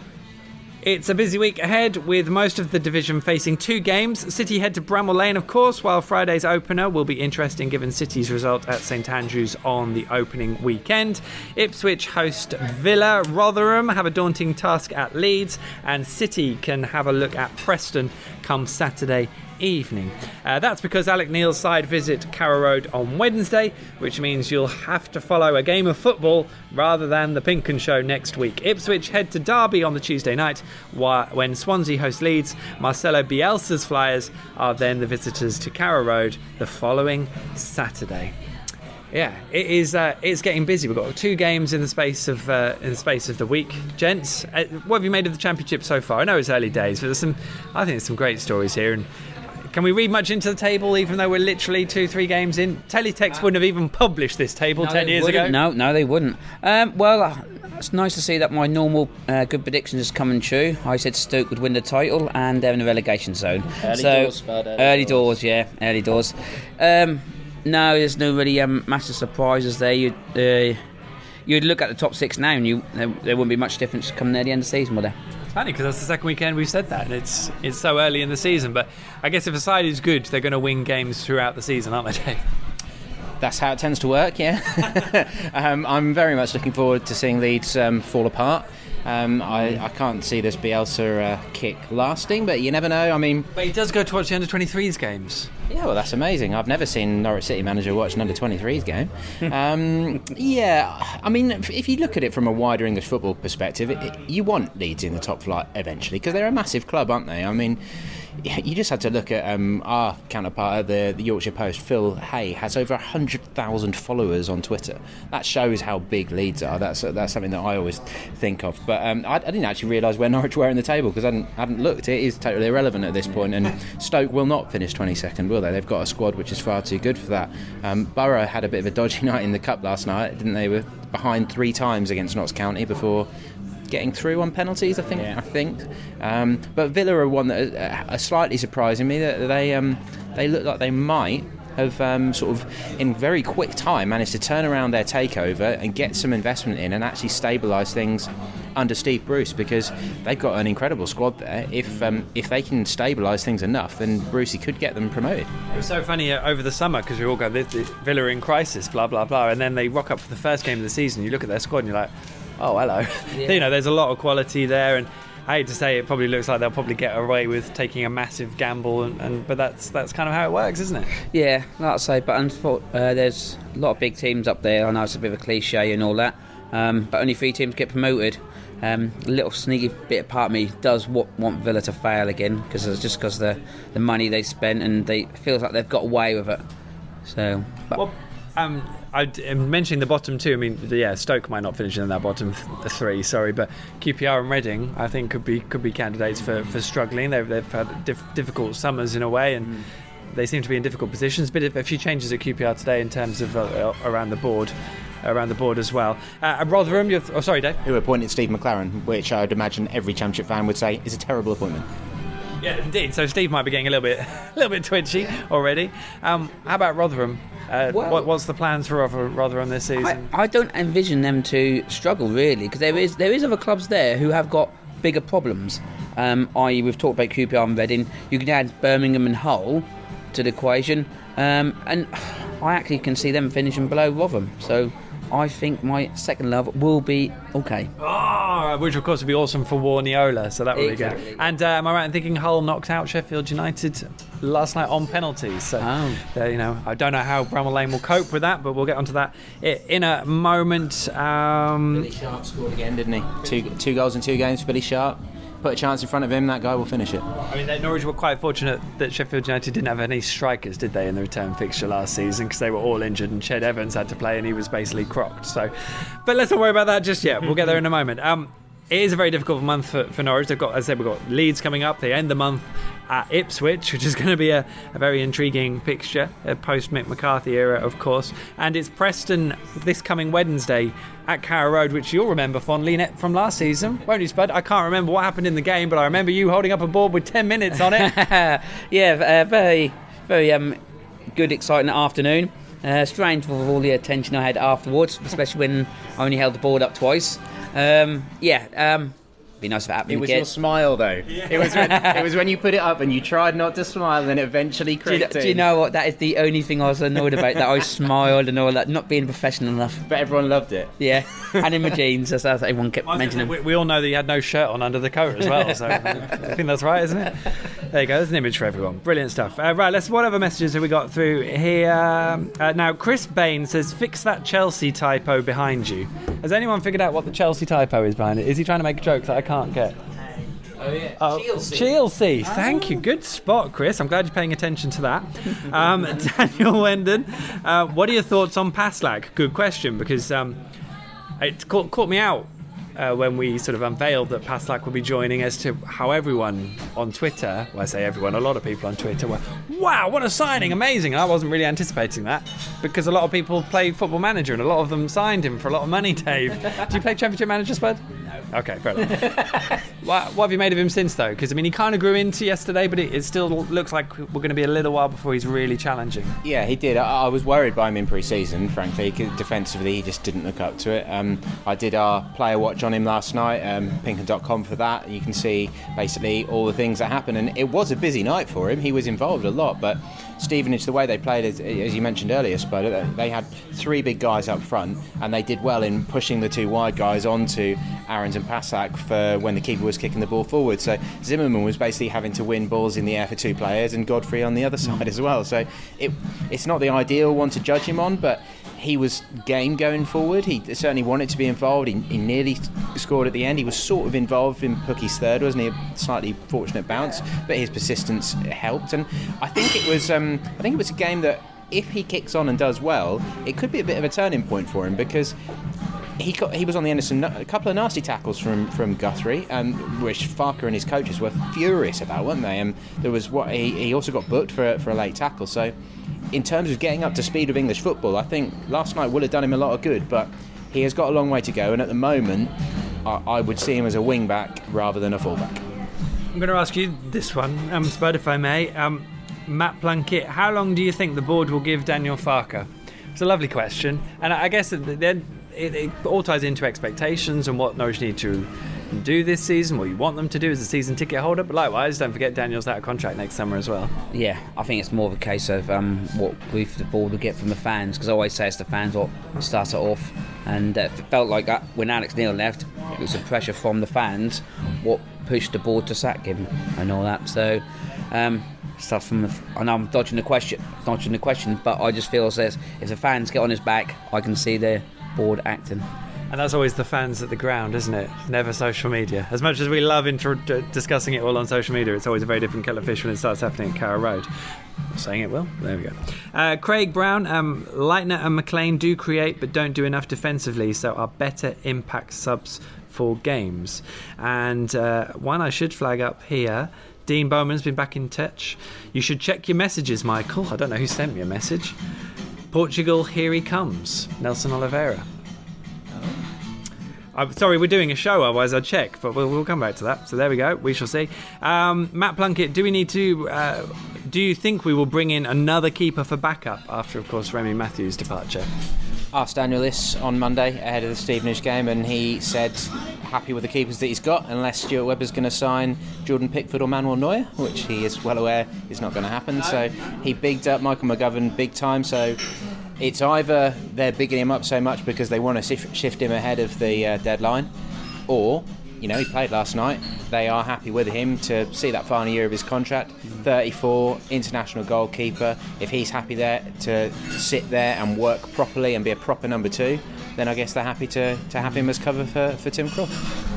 It's a busy week ahead, with most of the division facing two games. City head to Bramall Lane, of course, while Friday's opener will be interesting given City's result at St Andrews on the opening weekend. Ipswich host Villa. Rotherham have a daunting task at Leeds, and City can have a look at Preston come Saturday evening. Uh, that's because Alec Neil's side visit Carrow Road on Wednesday, which means you'll have to follow a game of football rather than the Pinken Show next week. Ipswich head to Derby on the Tuesday night, while when Swansea host Leeds. Marcelo Bielsa's Flyers are then the visitors to Carrow Road the following Saturday. Yeah, it is. Uh, it's getting busy. We've got two games in the space of uh, in the space of the week, gents. Uh, what have you made of the Championship so far? I know it's early days, but there's some. I think there's some great stories here. And can we read much into the table, even though we're literally two, three games in? Teletext uh, wouldn't have even published this table no, ten years ago. No, no, they wouldn't. Um, well, uh, it's nice to see that my normal uh, good predictions is coming true. I said Stoke would win the title, and they're in the relegation zone. Early so, doors, bud, early, early doors. doors, yeah, early doors. Um, no, there's no really um, massive surprises there. You'd, uh, you'd look at the top six now, and you there, there wouldn't be much difference coming near the end of the season, would there? Funny, because that's the second weekend we've said that, and it's it's so early in the season. But I guess if a side is good, they're going to win games throughout the season, aren't they, Dave? That's how it tends to work, yeah. um, I'm very much looking forward to seeing Leeds um, fall apart. Um, I, I can't see this Bielsa uh, kick lasting, but you never know. I mean, but he does go to watch the under twenty-threes games. Yeah, well, that's amazing. I've never seen Norwich City manager watch an under twenty-threes game. um, yeah, I mean, if you look at it from a wider English football perspective, it, it, you want Leeds in the top flight eventually, because they're a massive club, aren't they? I mean, you just had to look at um, our counterpart at the, the Yorkshire Post, Phil Hay, has over one hundred thousand followers on Twitter. That shows how big Leeds are. That's that's something that I always think of. But um, I, I didn't actually realise where Norwich were in the table, because I hadn't, hadn't looked. It is totally irrelevant at this point. And Stoke will not finish twenty-second, will they? They've got a squad which is far too good for that. Um, Borough had a bit of a dodgy night in the Cup last night, didn't they? Were behind three times against Notts County before getting through on penalties. I think. Yeah. I think. Um, but Villa are one that are, are slightly surprising me. That they um, they look like they might have um, sort of in very quick time managed to turn around their takeover and get some investment in and actually stabilise things under Steve Bruce, because they've got an incredible squad there. If um, if they can stabilise things enough, then Brucey could get them promoted. It was so funny uh, over the summer because we all go, this, this Villa in crisis, blah blah blah, and then they rock up for the first game of the season. You look at their squad and you're like, oh hello. Yeah. You know, there's a lot of quality there, and I hate to say it probably looks like they'll probably get away with taking a massive gamble, and, and but that's that's kind of how it works, isn't it? Yeah, like I say, but unfor- uh, there's a lot of big teams up there. I know it's a bit of a cliche and all that, um, but only three teams get promoted. Um, a little sneaky bit of part of me does w- want Villa to fail again, because it's just because the the money they spent, and they it feels like they've got away with it. So, but well, um, I mentioned the bottom two. I mean, yeah, Stoke might not finish in that bottom th- three. Sorry, but Q P R and Reading, I think, could be could be candidates for, for struggling. They've they've had diff- difficult summers in a way, and mm. they seem to be in difficult positions. But a few changes at Q P R today in terms of uh, around the board. around the board as well. Uh, Rotherham, you're, oh sorry Dave. Who appointed Steve McLaren, which I would imagine every Championship fan would say is a terrible appointment. Yeah, indeed. So Steve might be getting a little bit, a little bit twitchy already. Um, how about Rotherham? Uh, well, what, what's the plans for Rotherham this season? I, I don't envision them to struggle really, because there is there is other clubs there who have got bigger problems. Um, that is, we've talked about Q P R and Reading. You can add Birmingham and Hull to the equation, um, and I actually can see them finishing below Rotherham. So I think my second love will be okay. Oh, which of course would be awesome for Warniola, so that would exactly. be good. And uh, am I right in thinking Hull knocked out Sheffield United last night on penalties? So, oh. uh, you know, I don't know how Bramall Lane will cope with that, but we'll get onto that in a moment. Um, Billy Sharp scored again, didn't he? Two two goals in two games for Billy Sharp. Put a chance in front of him, that guy will finish it. I mean, Norwich were quite fortunate that Sheffield United didn't have any strikers, did they, in the return fixture last season, because they were all injured and Ched Evans had to play and he was basically crocked. So, but let's not worry about that just yet. We'll get there in a moment. Um, it is a very difficult month for, for Norwich. They've got, as I said, we've got Leeds coming up. They end the month at Ipswich, which is going to be a, a very intriguing fixture, a post-Mick McCarthy era, of course. And it's Preston this coming Wednesday at Carrow Road, which you'll remember fondly from last season, won't you, Spud? I can't remember what happened in the game, but I remember you holding up a board with ten minutes on it. yeah, uh, very, very um, good, exciting afternoon. Uh, strange with all the attention I had afterwards, especially when I only held the board up twice. Um, yeah, um, be nice if it happened It was again. your smile, though. Yeah. It was when, it was when you put it up and you tried not to smile, and then eventually do you, do you know what? That is the only thing I was annoyed about. That I smiled and all that, not being professional enough. But everyone loved it. Yeah, and in my jeans, as everyone kept mentioning. We, we all know that you had no shirt on under the coat as well, so I think that's right, isn't it? There you go. There's an image for everyone. Brilliant stuff. Uh, right, let's. What other messages have we got through here? Uh, now, Chris Bain says, "Fix that Chelsea typo behind you." Has anyone figured out what the Chelsea typo is behind it? Is he trying to make a joke that I can't get? Oh yeah, oh, Chelsea. Chelsea. Thank you. Good spot, Chris. I'm glad you're paying attention to that. Um, Daniel Wendon, uh, what are your thoughts on Paslak? Good question, because um, it caught, caught me out uh, when we sort of unveiled that Paslak would be joining, as to how everyone on Twitter, well, I say everyone, a lot of people on Twitter were, wow, what a signing, amazing. And I wasn't really anticipating that, because a lot of people play Football Manager and a lot of them signed him for a lot of money, Dave. Do you play Championship Manager, Spud? No. Okay, fair enough. what, what have you made of him since, though? Because, I mean, he kind of grew into yesterday, but it, it still looks like we're going to be a little while before he's really challenging. Yeah, he did. I, I was worried by him in pre-season, frankly, because defensively he just didn't look up to it. Um, I did our player watch on him last night, um, pinkham dot com for that. You can see basically all the things that happened, and it was a busy night for him. He was involved a lot, but Stevenage, the way they played, as, as you mentioned earlier, Spud, they had three big guys up front, and they did well in pushing the two wide guys onto Aarons and Paslak for when the keeper was kicking the ball forward. So Zimmerman was basically having to win balls in the air for two players, and Godfrey on the other side as well. So it, it's not the ideal one to judge him on, but he was game going forward. He certainly wanted to be involved. He, he nearly scored at the end. He was sort of involved in Pookie's third, wasn't he? A slightly fortunate bounce, but his persistence helped. And I think it was um, I think it was a game that, if he kicks on and does well, it could be a bit of a turning point for him, because he got, he was on the end of some, a couple of nasty tackles from from Guthrie, um, which Farker and his coaches were furious about, weren't they? And there was what he, he also got booked for for a late tackle. So, in terms of getting up to speed with English football, I think last night would have done him a lot of good, but he has got a long way to go. And at the moment, I, I would see him as a wing back rather than a fullback. I'm going to ask you this one, um, Spud, if I may. Um, Matt Plunkett, how long do you think the board will give Daniel Farke? It's a lovely question, and I guess then it, it all ties into expectations and what Norwich need to do this season, what you want them to do as a season ticket holder. But likewise, don't forget Daniel's out of contract next summer as well. Yeah, I think it's more of a case of um, what grief the board will get from the fans, because I always say it's the fans what starts it off, and uh, it felt like that when Alex Neil left, it was the pressure from the fans what pushed the board to sack him and all that. So um, stuff from the, I know I'm dodging the question, dodging the question, but I just feel as if the fans get on his back, I can see the board acting. And that's always the fans at the ground, isn't it? Never social media. As much as we love intro- discussing it all on social media, it's always a very different kettle of fish when it starts happening at Carrow Road. I'm saying it will. There we go. Uh, Craig Brown, um, Leitner and McLean do create but don't do enough defensively, so are better impact subs for games. And uh, one I should flag up here, Dean Bowman's been back in touch. You should check your messages, Michael. I don't know who sent me a message. Portugal, here he comes. Nelson Oliveira. I'm sorry, we're doing a show, otherwise I'd check, but we'll, we'll come back to that. So there we go, we shall see. Um, Matt Plunkett, do we need to... Uh, do you think we will bring in another keeper for backup after, of course, Remy Matthews' departure? Asked Daniel this on Monday ahead of the Stevenage game, and he said happy with the keepers that he's got, unless Stuart Webber's going to sign Jordan Pickford or Manuel Neuer, which he is well aware is not going to happen. No. So he bigged up Michael McGovern big time. So it's either they're bigging him up so much because they want to shift him ahead of the uh, deadline, or, you know, he played last night. They are happy with him to see that final year of his contract. thirty-four, international goalkeeper. If he's happy there to sit there and work properly and be a proper number two, then I guess they're happy to, to have him as cover for, for Tim Krul.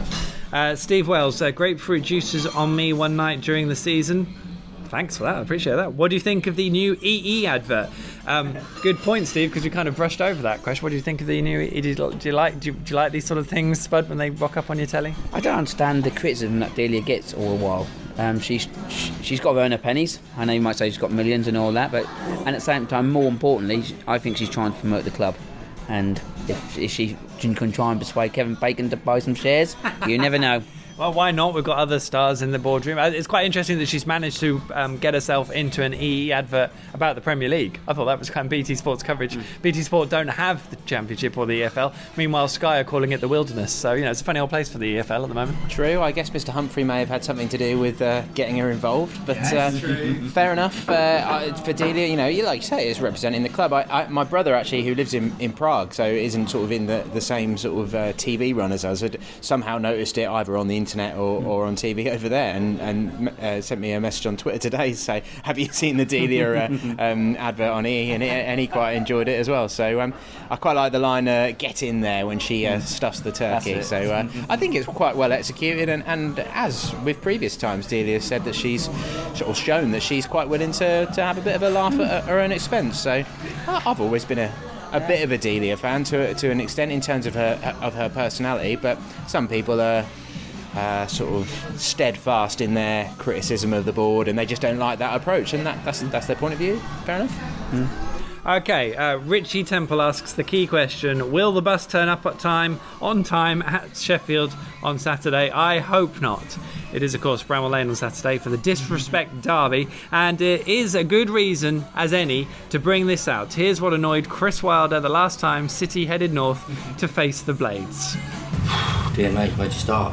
Uh, Steve Wells, uh, grapefruit juices on me one night during the season. Thanks for that, I appreciate that. What do you think of the new E E advert? Um, good point, Steve, because we kind of brushed over that question. What do you think of the new E E? Do you, do you like do you, do you like these sort of things, Spud, when they rock up on your telly? I don't understand the criticism that Delia gets all the while. Um, she's she's got to earn her pennies. I know you might say she's got millions and all that, but and at the same time, more importantly, I think she's trying to promote the club. And if, if she can try and persuade Kevin Bacon to buy some shares, you never know. Well, why not? We've got other stars in the boardroom. It's quite interesting that she's managed to um, get herself into an E E advert about the Premier League. I thought that was kind of B T Sport's coverage. Mm. B T Sport don't have the Championship or the E F L. Meanwhile, Sky are calling it the Wilderness. So, you know, it's a funny old place for the E F L at the moment. True. I guess Mister Humphrey may have had something to do with uh, getting her involved. But yes, uh, fair enough. Uh, for Delia, you know, like you say, it's representing the club. I, I, my brother, actually, who lives in, in Prague, so isn't sort of in the, the same sort of uh, T V run as us, had somehow noticed it either on the internet or, or on T V over there, and, and uh, sent me a message on Twitter today to say, have you seen the Delia uh, um, advert on E? And, and he quite enjoyed it as well. So um, I quite like the line, uh, get in there, when she uh, stuffs the turkey. So uh, I think it's quite well executed, and, and as with previous times, Delia said that she's sort of shown that she's quite willing to, to have a bit of a laugh at her own expense. So I've always been a a bit of a Delia fan to to an extent in terms of her of her personality, but some people are Uh, sort of steadfast in their criticism of the board, and they just don't like that approach, and that, that's that's their point of view. Fair enough. Mm. Okay, uh, Richie Temple asks the key question: will the bus turn up at time, on time at Sheffield on Saturday? I hope not. It is, of course, Bramall Lane on Saturday for the Disrespect Derby, and it is a good reason as any to bring this out. Here's what annoyed Chris Wilder the last time City headed north to face the Blades. Dear mate, where'd you start?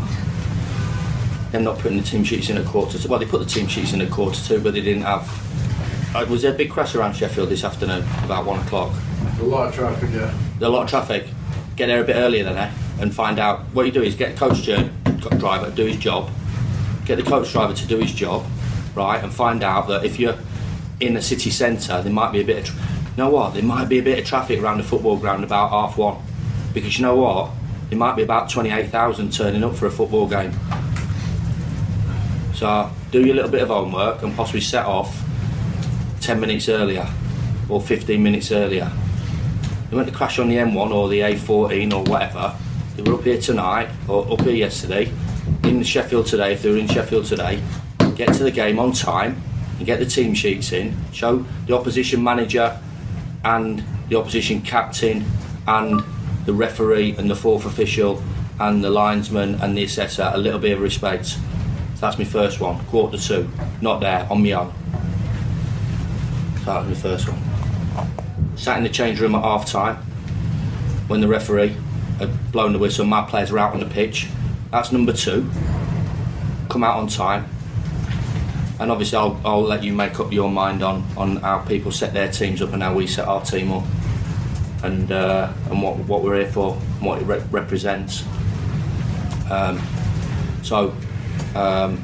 Them not putting the team sheets in at quarter two. Well, they put the team sheets in at quarter two, but they didn't have. Uh, was there a big crash around Sheffield this afternoon, about one o'clock? A lot of traffic, yeah. A lot of traffic. Get there a bit earlier than that and find out. What you do is get a coach driver to do his job, get the coach driver to do his job, right, and find out that if you're in the city centre, there might be a bit of. Tra- you know what? There might be a bit of traffic around the football ground about half one, because you know what? There might be about twenty-eight thousand turning up for a football game. So do your little bit of homework and possibly set off ten minutes earlier or fifteen minutes earlier. They went to crash on the M one or the A fourteen or whatever. They were up here tonight or up here yesterday, in Sheffield today, if they were in Sheffield today. Get to the game on time and get the team sheets in. Show the opposition manager and the opposition captain and the referee and the fourth official and the linesman and the assessor a little bit of respect. So that's my first one. Quarter to two, not there, on my own. So that was my first one. Sat in the change room at half time when the referee had blown the whistle. My players were out on the pitch. That's number two. Come out on time. And obviously I'll, I'll let you make up your mind on, on how people set their teams up and how we set our team up, and uh, and what what we're here for, and what it re- represents. Um, so um,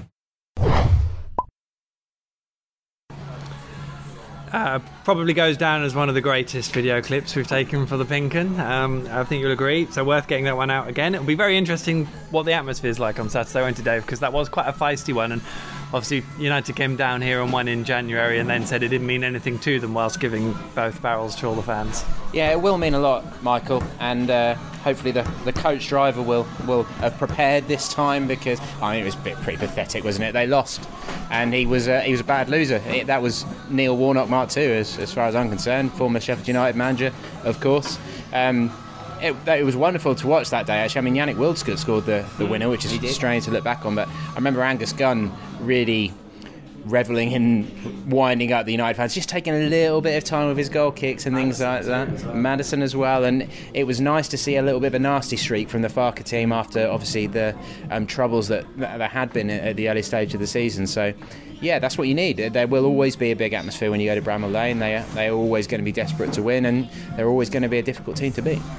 Uh, probably goes down as one of the greatest video clips we've taken for the Pinken. Um, I think you'll agree. So worth getting that one out again. It'll be very interesting what the atmosphere is like on Saturday, won't it, Dave? Because that was quite a feisty one, and obviously United came down here and won in January, and then said it didn't mean anything to them whilst giving both barrels to all the fans. Yeah, it will mean a lot, Michael, and uh, hopefully the, the coach driver will will have prepared this time, because I mean it was a bit pretty pathetic, wasn't it? They lost, and he was uh, he was a bad loser. It, that was Neil Warnock Mark two, as as far as I'm concerned, former Sheffield United manager, of course. Um, It, it was wonderful to watch that day, actually. I mean, Yannick Wildschut scored the, the winner, which is strange to look back on, but I remember Angus Gunn really revelling in winding up the United fans, just taking a little bit of time with his goal kicks and things like that. Maddison as well, and it was nice to see a little bit of a nasty streak from the Farke team after obviously the um, troubles that, that there had been at the early stage of the season. So yeah, that's what you need. There will always be a big atmosphere when you go to Bramall Lane. They, they're always going to be desperate to win, and they're always going to be a difficult team to beat.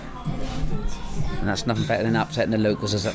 And that's nothing better than upsetting the locals, is it?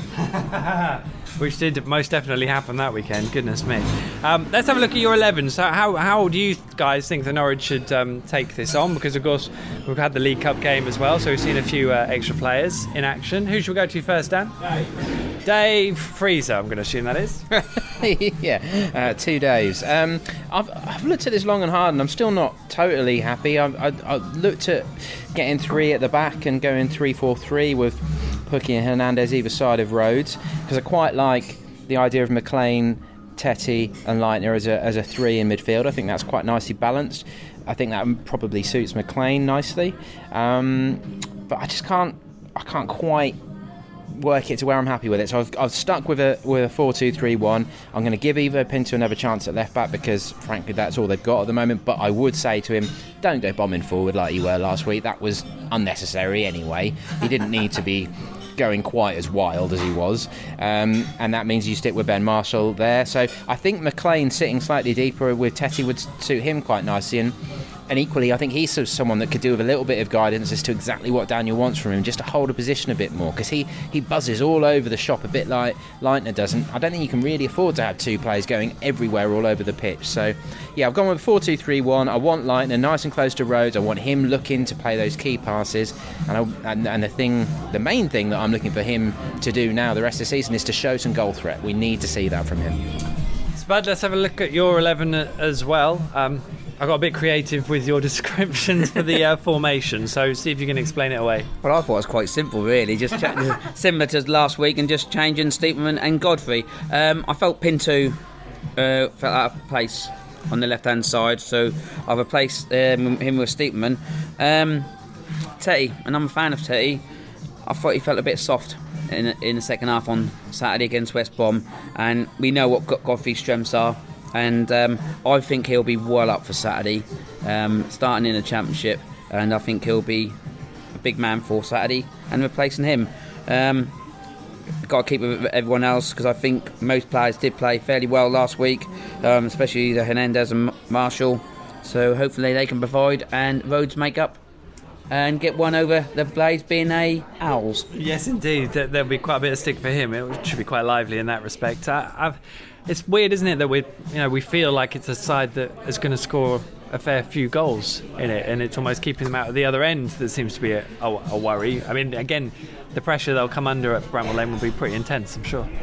Which did most definitely happen that weekend, goodness me. Um, let's have a look at your eleven. So how how do you guys think the Norwich should um, take this on? Because of course we've had the League Cup game as well, so we've seen a few uh, extra players in action. Who should we go to first, Dan? Dave. Dave Freezer, I'm going to assume that is. Yeah, uh, two Daves. Um, I've, I've looked at this long and hard, and I'm still not totally happy. I, I, I looked at getting three at the back and going three four three with Pukki and Hernandez either side of Rhodes, because I quite like the idea of McLean, Tetty and Leitner as a, as a three in midfield. I think that's quite nicely balanced. I think that probably suits McLean nicely, um, but I just can't I can't quite work it to where I'm happy with it. So I've, I've stuck with a with a four two three one. I'm going to give Ivo Pinto another chance at left back, because frankly that's all they've got at the moment. But I would say to him, don't go bombing forward like you were last week. That was unnecessary anyway. He didn't need to be going quite as wild as he was, um, and that means you stick with Ben Marshall there. So I think McLean sitting slightly deeper with Tetty would suit him quite nicely, and And equally, I think he's someone that could do with a little bit of guidance as to exactly what Daniel wants from him, just to hold a position a bit more, because he, he buzzes all over the shop a bit like Leitner does, and I don't think you can really afford to have two players going everywhere all over the pitch. So, yeah, I've gone with four two three one. I want Leitner nice and close to Rhodes. I want him looking to play those key passes, and, I, and, and the thing, the main thing that I'm looking for him to do now the rest of the season is to show some goal threat. We need to see that from him. Spud, let's have a look at your eleven as well. Um, I got a bit creative with your descriptions for the uh, formation, so see if you can explain it away. Well, I thought it was quite simple, really, just ch- similar to last week, and just changing Steepman and Godfrey. Um, I felt Pinto uh, felt out of place on the left-hand side, so I've replaced um, him with Steepman. Um, Tetty, and I'm a fan of Tetty. I thought he felt a bit soft in, in the second half on Saturday against West Brom, and we know what Godfrey's strengths are. And um, I think he'll be well up for Saturday, um, starting in the Championship, and I think he'll be a big man for Saturday and replacing him. Um, got to keep with everyone else, because I think most players did play fairly well last week, um, especially the Hernandez and Marshall. So hopefully they can provide and Rhodes make up and get one over the Blades being a Owls. Yes, indeed. There'll be quite a bit of stick for him. It should be quite lively in that respect. I, I've, it's weird, isn't it, that we, you know, we feel like it's a side that is going to score a fair few goals in it, and it's almost keeping them out at the other end that seems to be a, a, a worry. I mean, again, the pressure they'll come under at Bramall Lane will be pretty intense, I'm sure.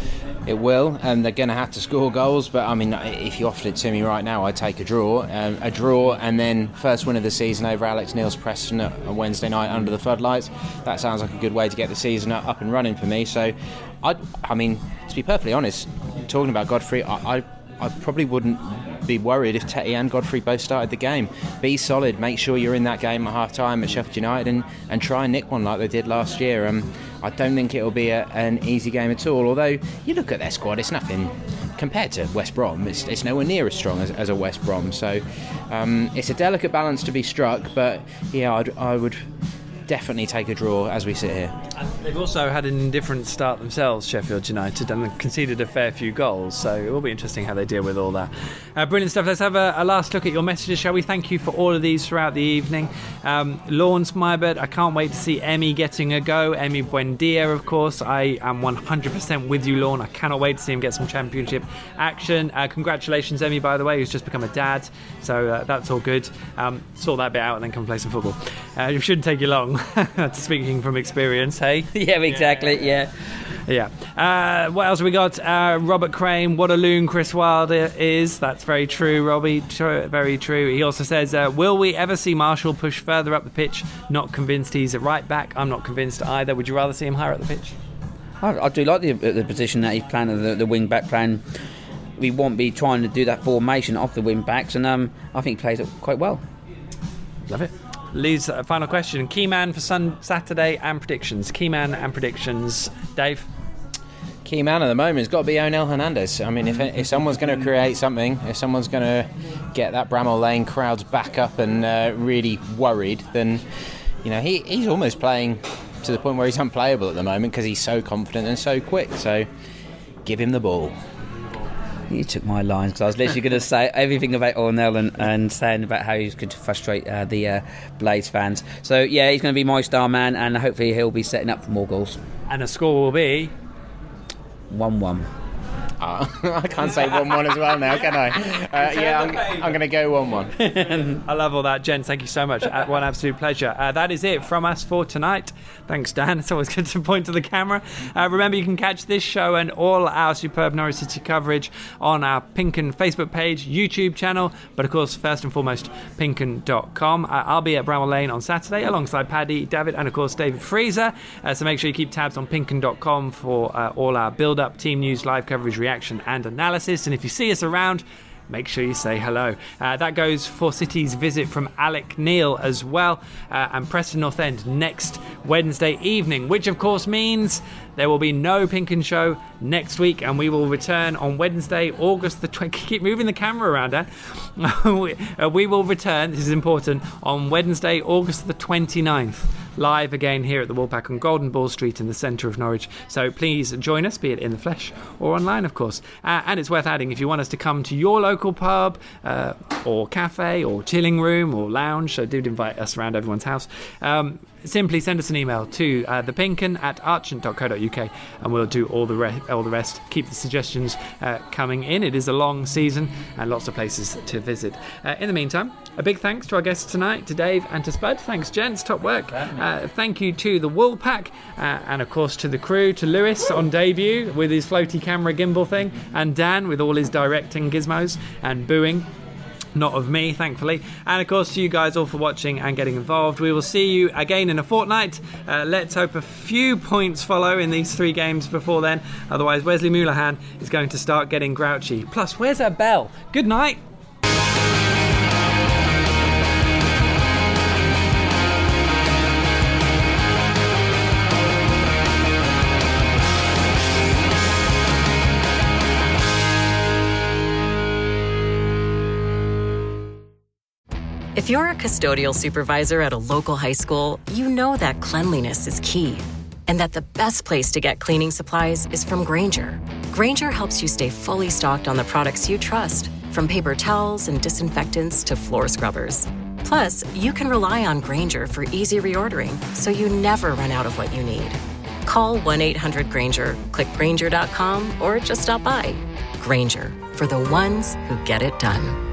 It will, and they're going to have to score goals, but I mean, if you offered it to me right now, I'd take a draw. Um, a draw, and then first win of the season over Alex Neil's Preston on Wednesday night under the floodlights. That sounds like a good way to get the season up and running for me. So, I'd, I mean, to be perfectly honest, talking about Godfrey, I, I, I probably wouldn't be worried if Tetty and Godfrey both started the game. Be solid, make sure you're in that game at half time at Sheffield United, and, and try and nick one like they did last year. Um, I don't think it'll be a, an easy game at all. Although you look at their squad, it's nothing compared to West Brom. It's, it's nowhere near as strong as, as a West Brom. So um, it's a delicate balance to be struck. But yeah, I'd, I would definitely take a draw as we sit here. And they've also had an indifferent start themselves, Sheffield United, and conceded a fair few goals, so it will be interesting how they deal with all that. Uh, brilliant stuff. Let's have a, a last look at your messages, shall we? Thank you for all of these throughout the evening. Um, Lawrence Mybert, I can't wait to see Emmy getting a go. Emmy Buendia, of course. I am one hundred percent with you, Lorne. I cannot wait to see him get some championship action. Uh, congratulations, Emmy, by the way, who's just become a dad, so uh, that's all good. Um, sort that bit out and then come play some football. Uh, it shouldn't take you long. Speaking from experience, hey? Yeah, exactly, yeah. Yeah. Uh, what else have we got? Uh, Robert Crane, what a loon Chris Wilder is. That's very true, Robbie. True, very true. He also says, uh, will we ever see Marshall push further up the pitch? Not convinced he's a right back. I'm not convinced either. Would you rather see him higher up the pitch? I, I do like the, the position that he's playing, the, the wing back plan. We won't be trying to do that formation off the wing backs, and um, I think he plays it quite well. Love it. Lee's uh, final question. Key man for sun- Saturday and predictions. Key man and predictions. Dave? Key man at the moment has got to be Onel Hernandez. I mean, if, if someone's going to create something, if someone's going to get that Bramall Lane crowds back up and uh, really worried, then, you know, he, he's almost playing to the point where he's unplayable at the moment because he's so confident and so quick. So give him the ball. You took my lines, because I was literally going to say everything about Ornell and, and saying about how he's going to frustrate uh, the uh, Blades fans. So, yeah, he's going to be my star man, and hopefully he'll be setting up for more goals. And the score will be? one one. Uh, I can't say one one as well now, can I? Uh, yeah, I'm, I'm going to go one one. I love all that, gents. Thank you so much. Uh, one absolute pleasure. Uh, that is it from us for tonight. Thanks, Dan. It's always good to point to the camera. Uh, remember, you can catch this show and all our superb Norwich City coverage on our Pinken Facebook page, YouTube channel, but of course, first and foremost, pinken dot com. Uh, I'll be at Bramall Lane on Saturday alongside Paddy, David, and of course, David Freezer. Uh, so make sure you keep tabs on pinken dot com for uh, all our build-up, team news, live coverage, reaction, and analysis. And if you see us around, make sure you say hello. Uh, that goes for City's visit from Alec Neil as well, uh, and Preston North End next Wednesday evening, which of course means there will be no Pinken Show next week, and we will return on Wednesday, August the twentieth. Keep moving the camera around, Dan. we, uh, we will return, this is important, on Wednesday, August the twenty-ninth. Live again here at the Woolpack on Golden Ball Street in the centre of Norwich. So please join us, be it in the flesh or online, of course. Uh, and it's worth adding, if you want us to come to your local pub uh, or cafe or chilling room or lounge, so do invite us around everyone's house, um, simply send us an email to uh, thepinken at archant dot co dot uk, and we'll do all the, re- all the rest. Keep the suggestions uh, coming in. It is a long season and lots of places to visit. Uh, in the meantime, a big thanks to our guests tonight, to Dave and to Spud. Thanks, gents. Top work. Uh, thank you to the Woolpack, uh, and of course to the crew, to Lewis on debut with his floaty camera gimbal thing, and Dan with all his directing gizmos and booing. Not of me, thankfully. And of course to you guys all for watching and getting involved. We will see you again in a fortnight. Uh, let's hope a few points follow in these three games before then. Otherwise, Wesley Moulahan is going to start getting grouchy. Plus, where's that bell? Good night. If you're a custodial supervisor at a local high school, you know that cleanliness is key, and that the best place to get cleaning supplies is from Grainger. Grainger helps you stay fully stocked on the products you trust, from paper towels and disinfectants to floor scrubbers. Plus, you can rely on Grainger for easy reordering, so you never run out of what you need. Call one eight hundred Grainger, click Grainger dot com, or just stop by. Grainger, for the ones who get it done.